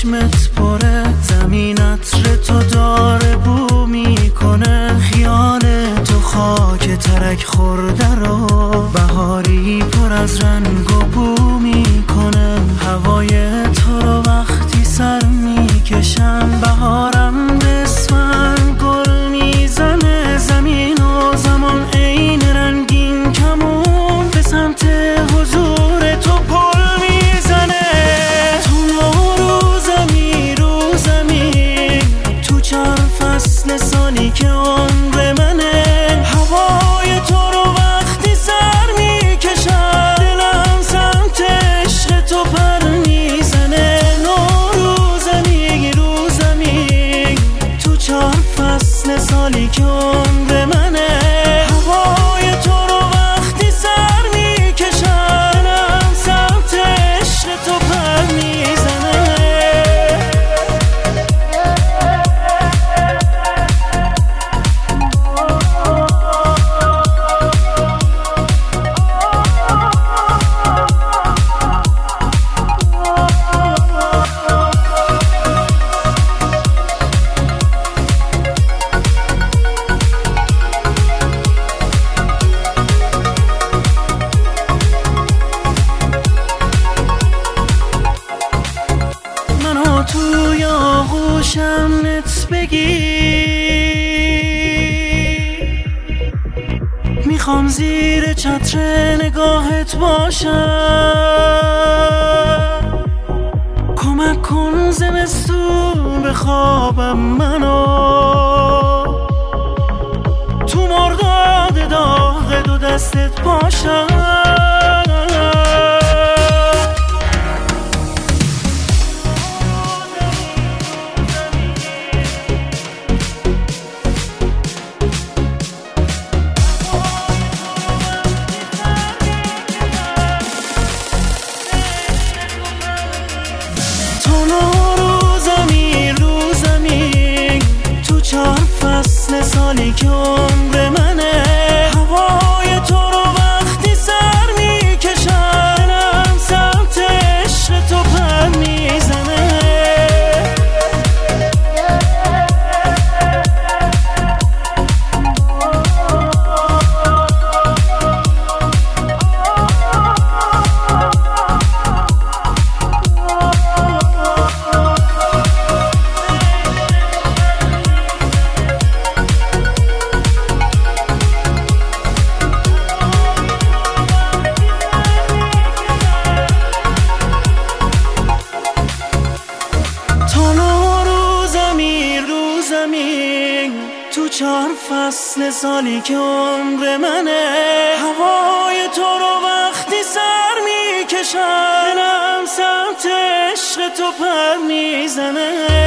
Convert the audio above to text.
چشمت پره، زمین عطر تو داره بو میکنه، خیال تو خاک ترک خورده رو بهاری پر از رنگ و بو میکنه. هوای تو رو وقتی سر میکشم، بهارم به اسفند گل میزنه، زمین و زمان عین رنگین کمون به سمت حضور تو پل میزنه. تو نوروزمی روزمی، تو 4 فصل سالی که عمر منه، هوای تو رو وقتی سر میکشم، دلم سمت عشق تو پر میزنه. نوروزمی روزمی، تو 4 فصل سالی که عمر منه، هوای تو رو وقتی سر میکشم، دلم سمت عشق تو پر میزنه. منو توی آغوشم نت بگیر، میخوام زیر چتر نگاهت باشم، کمک کن زمستون به خوابم منو، تو مرداد داغ دو دستت باشم. تو نوروزمی روزمی، تو 4 فصل سالی که عمر منه، هوای تو رو وقتی سر میکشم، دلم سمت عشق تو پر میزنه. تو نوروزمی روزمی، تو 4 فصل سالی که عمر منه، هوای تو رو وقتی سر میکشم، دلم سمت عشق تو پر میزنه.